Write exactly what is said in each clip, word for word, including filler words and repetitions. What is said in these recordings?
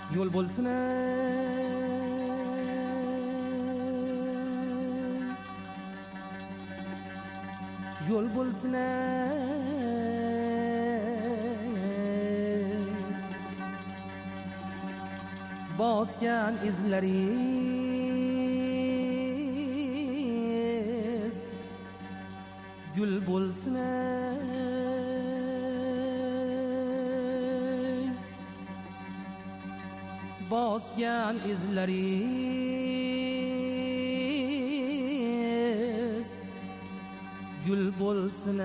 Yol bo'lsin yol bo'lsin bosgan izlariz gül bo'lsin bosgan izlariz gül bo'lsin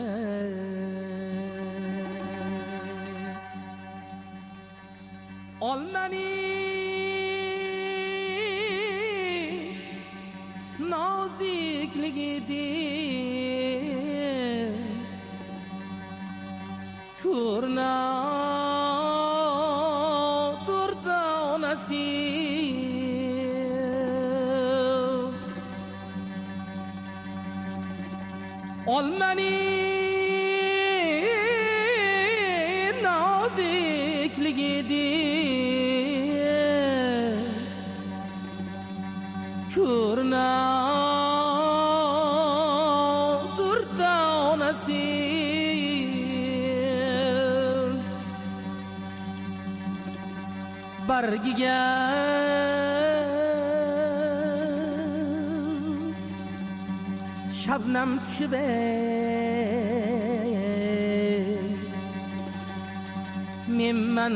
olmani nozikligidir kurna turda onasi olmani nozikligidir kurna turda onasi bargiga shabnam tushib menman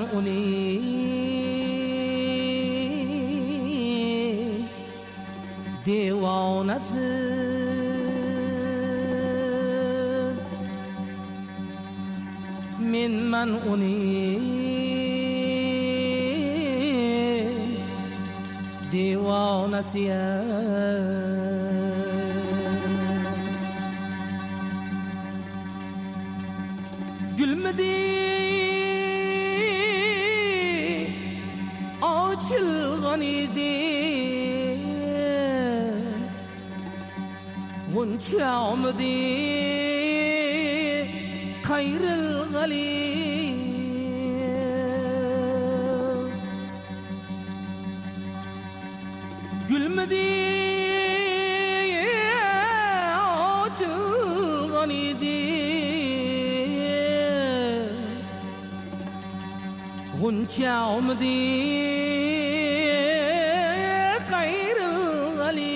uning devonasi menman uning devonasi gülmedi açılgan idi Gunça umdi kayrılgali gülmedi açılgan idi Gunça umdi kayrılgali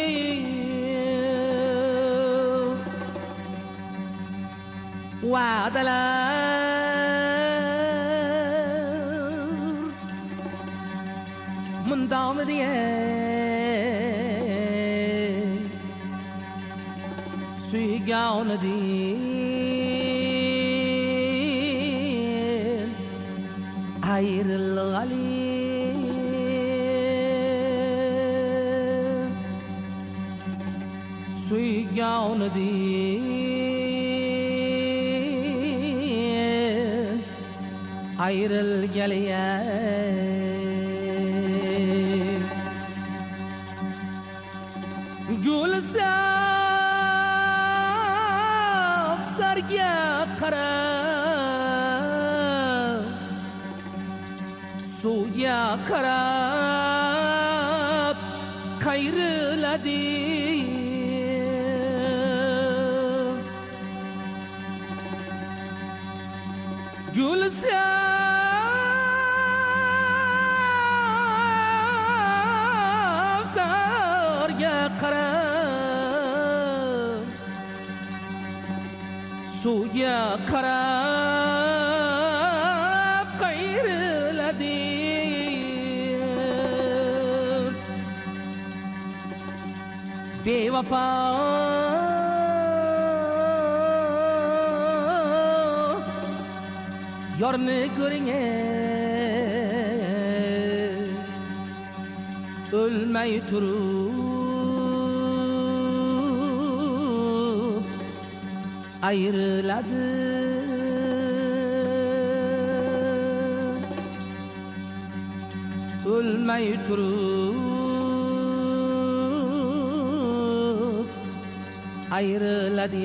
va'dalar mundam diye suyganidin ayrılgali suyganidin ayrılgali gülsa sarga qarab suvga qarab qayriladi gülsa sarga qarab suvga qarab qayriladi bevafo yorni ko'ringe o'lmay turib ayrıladi o'lmay turib ayrıladi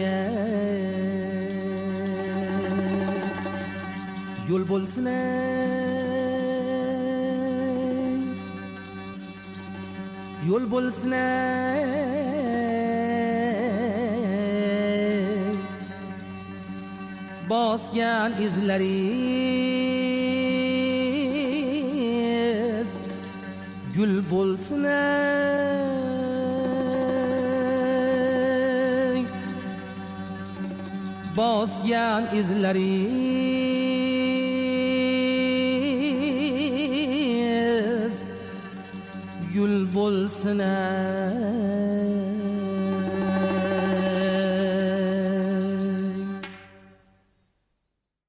yol bo'lsin yo'l bo'lsin bosgan izlaringiz gul bo'lsin bosgan izlaringiz gül bo'lsin